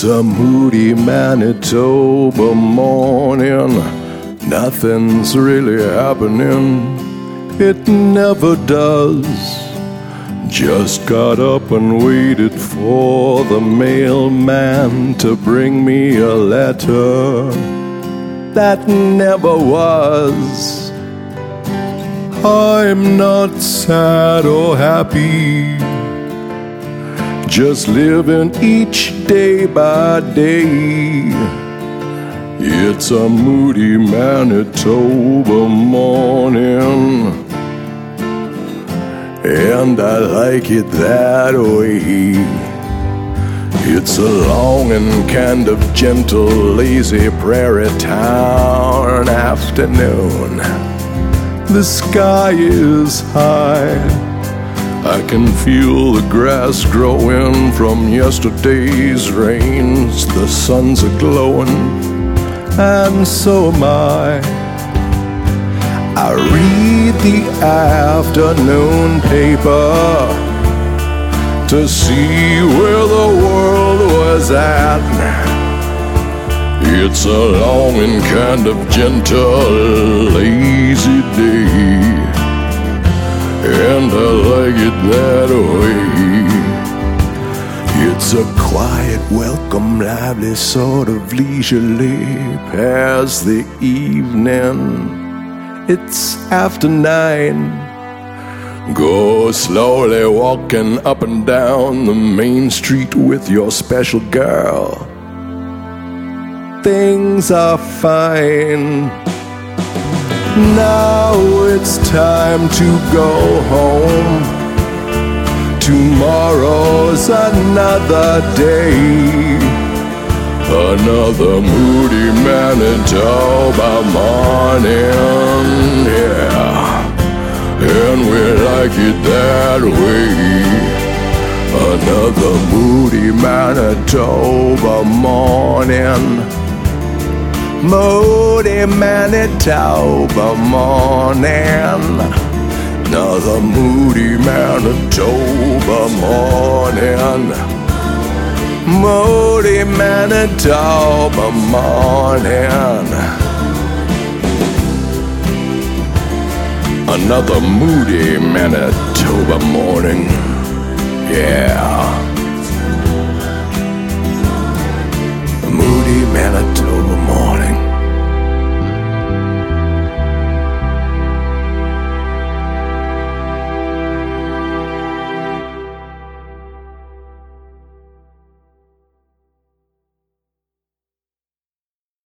It's a moody Manitoba morning. Nothing's really happening. It never does. Just got up and waited for the mailman to bring me a letter that never was. I'm not sad or happy, just living each day by day. It's a moody Manitoba morning, and I like it that way. It's a long and kind of gentle, lazy prairie town afternoon. The sky is high. I can feel the grass growing from yesterday's rains. The sun's a-glowing, and so am I. I read the afternoon paper to see where the world was at. It's a long and kind of gentle, lazy day, and I like it that way. It's a quiet, welcome, lively, sort of leisurely past the evening. It's after 9. Go slowly walking up and down the main street with your special girl. Things are fine. Now it's time to go home. Tomorrow's another day. Another moody Manitoba morning, yeah, and we like it that way. Another moody Manitoba morning, moody Manitoba morning, another moody Manitoba morning. Moody Manitoba morning, another moody Manitoba morning, yeah. Moody Manitoba